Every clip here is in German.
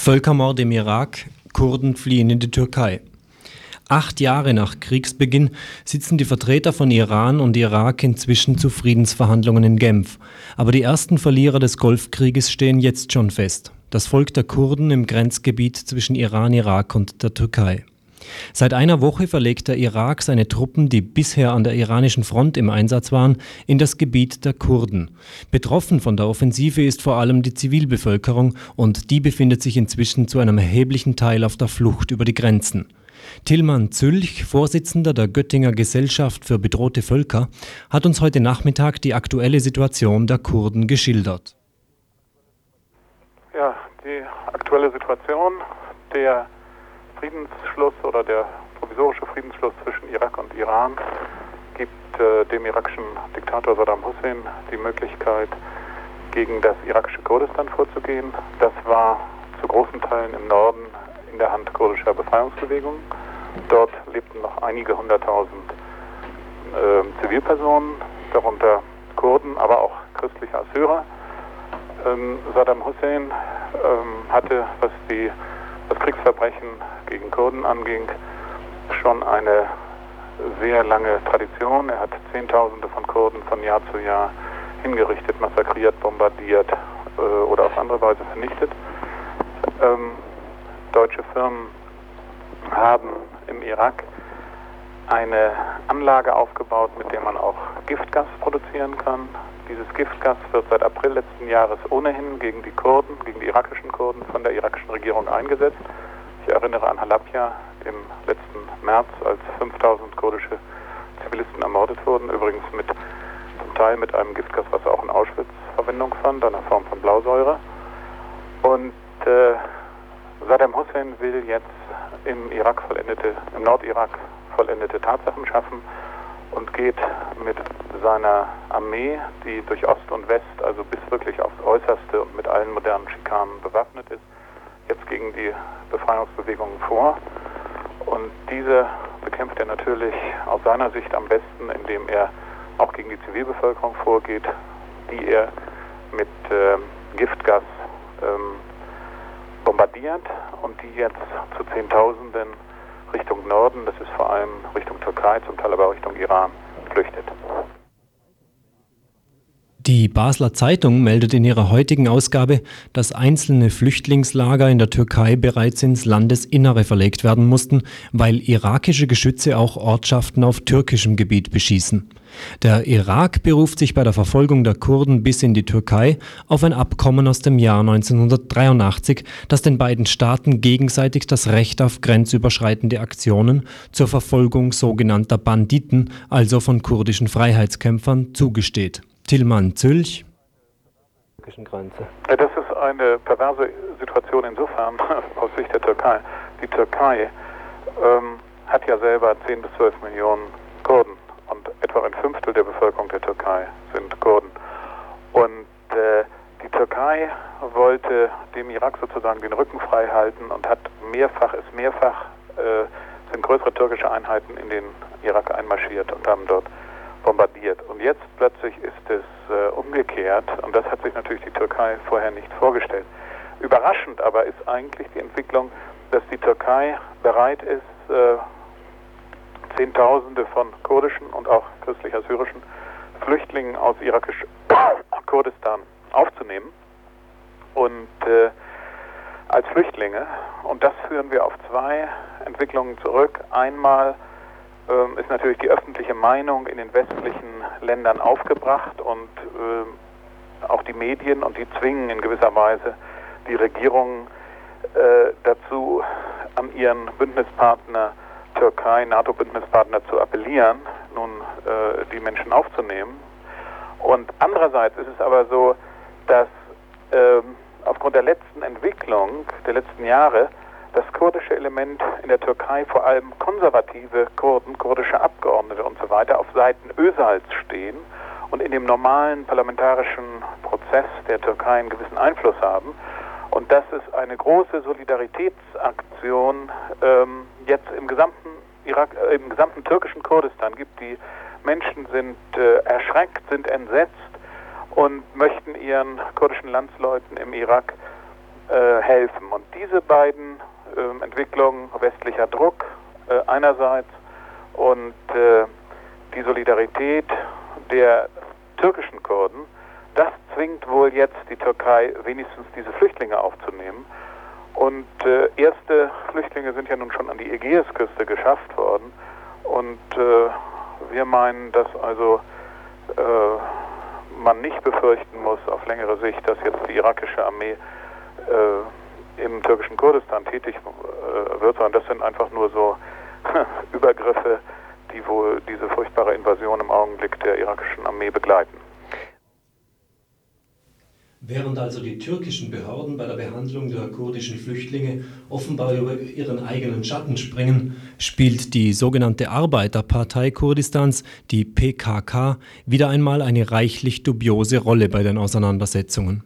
Völkermord im Irak, Kurden fliehen in die Türkei. 8 Jahre nach Kriegsbeginn sitzen die Vertreter von Iran und Irak inzwischen zu Friedensverhandlungen in Genf. Aber die ersten Verlierer des Golfkrieges stehen jetzt schon fest. Das Volk der Kurden im Grenzgebiet zwischen Iran, Irak und der Türkei. Seit einer Woche verlegt der Irak seine Truppen, die bisher an der iranischen Front im Einsatz waren, in das Gebiet der Kurden. Betroffen von der Offensive ist vor allem die Zivilbevölkerung und die befindet sich inzwischen zu einem erheblichen Teil auf der Flucht über die Grenzen. Tilman Zülch, Vorsitzender der Göttinger Gesellschaft für bedrohte Völker, hat uns heute Nachmittag die aktuelle Situation der Kurden geschildert. Ja, die aktuelle Situation, der Friedensschluss oder der provisorische Friedensschluss zwischen Irak und Iran gibt dem irakischen Diktator Saddam Hussein die Möglichkeit, gegen das irakische Kurdistan vorzugehen. Das war zu großen Teilen im Norden in der Hand kurdischer Befreiungsbewegungen. Dort lebten noch einige 100.000 Zivilpersonen, darunter Kurden, aber auch christliche Assyrer. Saddam Hussein hatte, was das Kriegsverbrechen gegen Kurden anging, schon eine sehr lange Tradition. Er hat Zehntausende von Kurden von Jahr zu Jahr hingerichtet, massakriert, bombardiert oder auf andere Weise vernichtet. Deutsche Firmen haben im Irak eine Anlage aufgebaut, mit der man auch Giftgas produzieren kann. Dieses Giftgas wird seit April letzten Jahres ohnehin gegen die Kurden, gegen die irakischen Kurden von der irakischen Regierung eingesetzt. Ich erinnere an Halabja im letzten März, als 5000 kurdische Zivilisten ermordet wurden, übrigens zum Teil mit einem Giftgas, was auch in Auschwitz Verwendung fand, einer Form von Blausäure. Und Saddam Hussein will jetzt im Nordirak vollendete Tatsachen schaffen und geht mit seiner Armee, die durch Ost und West, also bis wirklich aufs Äußerste und mit allen modernen Schikanen bewaffnet ist, jetzt gegen die Befreiungsbewegungen vor. Und diese bekämpft er natürlich aus seiner Sicht am besten, indem er auch gegen die Zivilbevölkerung vorgeht, die er mit Giftgas bombardiert und die jetzt zu Zehntausenden Richtung Norden, das ist vor allem Richtung Türkei, zum Teil aber Richtung Iran, flüchtet. Die Basler Zeitung meldet in ihrer heutigen Ausgabe, dass einzelne Flüchtlingslager in der Türkei bereits ins Landesinnere verlegt werden mussten, weil irakische Geschütze auch Ortschaften auf türkischem Gebiet beschießen. Der Irak beruft sich bei der Verfolgung der Kurden bis in die Türkei auf ein Abkommen aus dem Jahr 1983, das den beiden Staaten gegenseitig das Recht auf grenzüberschreitende Aktionen zur Verfolgung sogenannter Banditen, also von kurdischen Freiheitskämpfern, zugesteht. Tilman Zülch. Das ist eine perverse Situation insofern aus Sicht der Türkei. Die Türkei hat ja selber 10 bis 12 Millionen Kurden und etwa ein Fünftel der Bevölkerung der Türkei sind Kurden. Und die Türkei wollte dem Irak sozusagen den Rücken frei halten und hat sind größere türkische Einheiten in den Irak einmarschiert und haben dort bombardiert. Und jetzt plötzlich ist es umgekehrt und das hat sich natürlich die Türkei vorher nicht vorgestellt. Überraschend aber ist eigentlich die Entwicklung, dass die Türkei bereit ist, Zehntausende von kurdischen und auch christlich-assyrischen Flüchtlingen aus irakischem Kurdistan aufzunehmen und als Flüchtlinge. Und das führen wir auf zwei Entwicklungen zurück. Einmal ist natürlich die öffentliche Meinung in den westlichen Ländern aufgebracht und auch die Medien, und die zwingen in gewisser Weise die Regierungen dazu, an ihren Bündnispartner Türkei, NATO-Bündnispartner zu appellieren, nun die Menschen aufzunehmen. Und andererseits ist es aber so, dass aufgrund der letzten Entwicklung der letzten Jahre das kurdische Element in der Türkei, vor allem konservative Kurden, kurdische Abgeordnete und so weiter, auf Seiten Özals stehen und in dem normalen parlamentarischen Prozess der Türkei einen gewissen Einfluss haben. Und dass es eine große Solidaritätsaktion jetzt im gesamten Irak, im gesamten türkischen Kurdistan gibt. Die Menschen sind erschreckt, sind entsetzt und möchten ihren kurdischen Landsleuten im Irak helfen. Und diese beiden Entwicklungen, westlicher Druck einerseits und die Solidarität der türkischen Kurden, das zwingt wohl jetzt die Türkei, wenigstens diese Flüchtlinge aufzunehmen. Und erste Flüchtlinge sind ja nun schon an die Ägäisküste geschafft worden. Und wir meinen, dass also man nicht befürchten muss auf längere Sicht, dass jetzt die irakische Armee im türkischen Kurdistan tätig wird, sondern das sind einfach nur so Übergriffe, die wohl diese furchtbare Invasion im Augenblick der irakischen Armee begleiten. Während also die türkischen Behörden bei der Behandlung der kurdischen Flüchtlinge offenbar über ihren eigenen Schatten springen, spielt die sogenannte Arbeiterpartei Kurdistans, die PKK, wieder einmal eine reichlich dubiose Rolle bei den Auseinandersetzungen.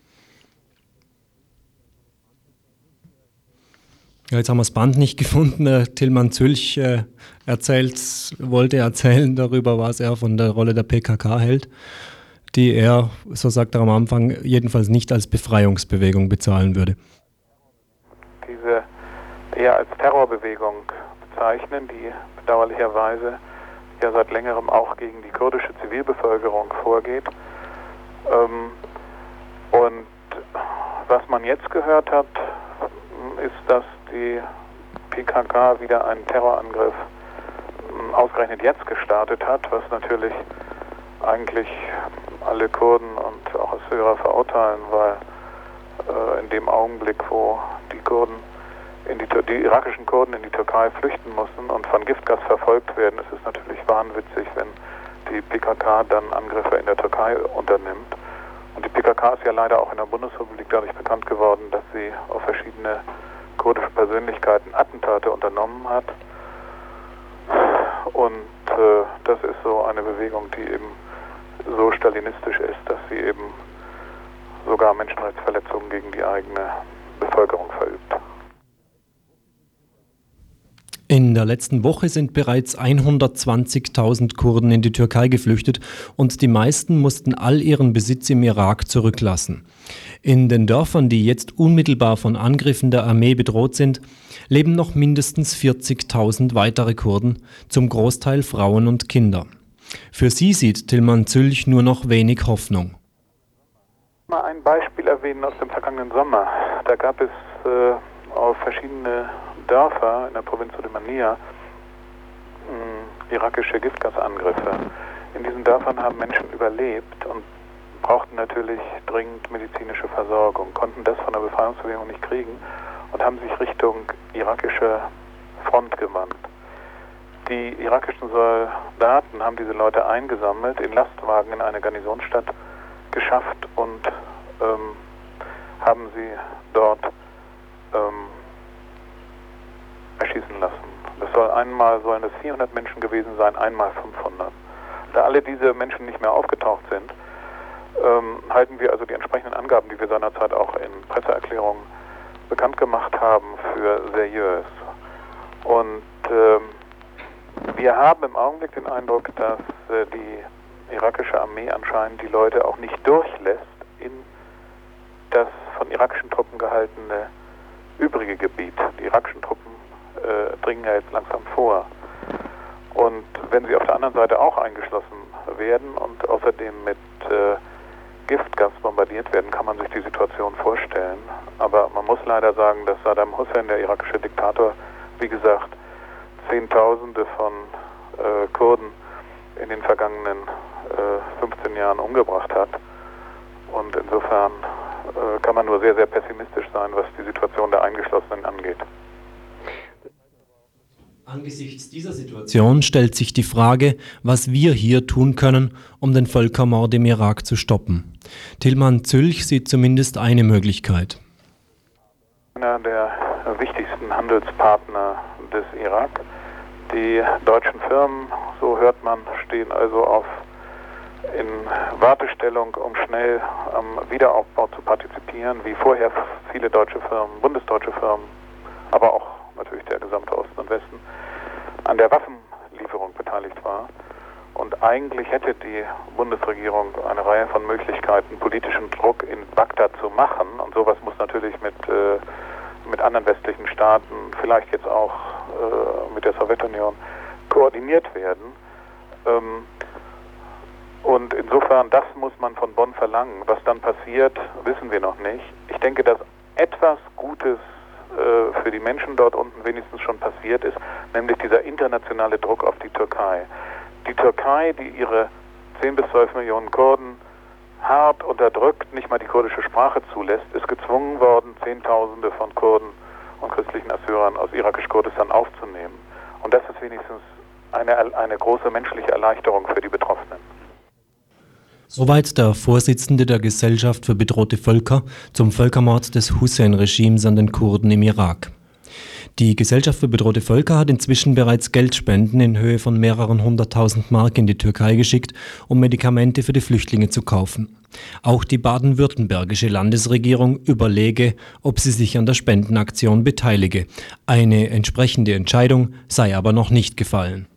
Ja, jetzt haben wir das Band nicht gefunden. Tilman Zülch wollte erzählen darüber, was er von der Rolle der PKK hält, die er, so sagt er am Anfang, jedenfalls nicht als Befreiungsbewegung bezahlen würde. Diese eher als Terrorbewegung bezeichnen, die bedauerlicherweise ja seit längerem auch gegen die kurdische Zivilbevölkerung vorgeht. Und was man jetzt gehört hat, ist, dass die PKK wieder einen Terrorangriff ausgerechnet jetzt gestartet hat, was natürlich eigentlich alle Kurden und auch Assyrer verurteilen, weil in dem Augenblick, wo die irakischen Kurden in die Türkei flüchten mussten und von Giftgas verfolgt werden, ist es natürlich wahnwitzig, wenn die PKK dann Angriffe in der Türkei unternimmt. Und die PKK ist ja leider auch in der Bundesrepublik dadurch bekannt geworden, dass sie auf verschiedene kurdische Persönlichkeiten Attentate unternommen hat. Und das ist so eine Bewegung, die eben so stalinistisch ist, dass sie eben sogar Menschenrechtsverletzungen gegen die eigene Bevölkerung verübt. In der letzten Woche sind bereits 120.000 Kurden in die Türkei geflüchtet und die meisten mussten all ihren Besitz im Irak zurücklassen. In den Dörfern, die jetzt unmittelbar von Angriffen der Armee bedroht sind, leben noch mindestens 40.000 weitere Kurden, zum Großteil Frauen und Kinder. Für sie sieht Tilman Zülch nur noch wenig Hoffnung. Mal ein Beispiel erwähnen aus dem vergangenen Sommer. Da gab es auf verschiedene Dörfer in der Provinz Sulemania irakische Giftgasangriffe. In diesen Dörfern haben Menschen überlebt und brauchten natürlich dringend medizinische Versorgung, konnten das von der Befreiungsbewegung nicht kriegen und haben sich Richtung irakische Front gewandt. Die irakischen Soldaten haben diese Leute eingesammelt, in Lastwagen in eine Garnisonsstadt geschafft und haben sie dort erschießen lassen. Sollen es 400 Menschen gewesen sein, einmal 500. Da alle diese Menschen nicht mehr aufgetaucht sind, halten wir also die entsprechenden Angaben, die wir seinerzeit auch in Presseerklärungen bekannt gemacht haben, für seriös. Und wir haben im Augenblick den Eindruck, dass die irakische Armee anscheinend die Leute auch nicht durchlässt in das von irakischen Truppen gehaltene übrige Gebiet. Die irakischen Truppen dringen ja jetzt langsam vor. Und wenn sie auf der anderen Seite auch eingeschlossen werden und außerdem mit Giftgas bombardiert werden, kann man sich die Situation vorstellen. Aber man muss leider sagen, dass Saddam Hussein, der irakische Diktator, wie gesagt, Zehntausende von Kurden in den vergangenen 15 Jahren umgebracht hat. Und insofern kann man nur sehr, sehr pessimistisch sein, was die Situation der Eingeschlossenen angeht. Angesichts dieser Situation stellt sich die Frage, was wir hier tun können, um den Völkermord im Irak zu stoppen. Tilman Zülch sieht zumindest eine Möglichkeit. Einer der wichtigsten Handelspartner des Irak. Die deutschen Firmen, so hört man, stehen also in Wartestellung, um schnell am Wiederaufbau zu partizipieren, wie vorher viele deutsche Firmen, bundesdeutsche Firmen, aber auch natürlich der gesamte Osten und Westen, an der Waffenlieferung beteiligt war. und eigentlich hätte die Bundesregierung eine Reihe von Möglichkeiten, politischen Druck in Bagdad zu machen. Und sowas muss natürlich mit anderen westlichen Staaten, vielleicht jetzt auch mit der Sowjetunion, koordiniert werden. Und insofern, das muss man von Bonn verlangen. Was dann passiert, wissen wir noch nicht. Ich denke, dass etwas Gutes für die Menschen dort unten wenigstens schon passiert ist, nämlich dieser internationale Druck auf die Türkei. Die Türkei, die ihre 10 bis 12 Millionen Kurden hart unterdrückt, nicht mal die kurdische Sprache zulässt, ist gezwungen worden, Zehntausende von Kurden und christlichen Assyrern aus irakisch-Kurdistan aufzunehmen. Und das ist wenigstens eine große menschliche Erleichterung für die Betroffenen. Soweit der Vorsitzende der Gesellschaft für bedrohte Völker zum Völkermord des Hussein-Regimes an den Kurden im Irak. Die Gesellschaft für bedrohte Völker hat inzwischen bereits Geldspenden in Höhe von mehreren 100.000 Mark in die Türkei geschickt, um Medikamente für die Flüchtlinge zu kaufen. Auch die baden-württembergische Landesregierung überlege, ob sie sich an der Spendenaktion beteilige. Eine entsprechende Entscheidung sei aber noch nicht gefallen.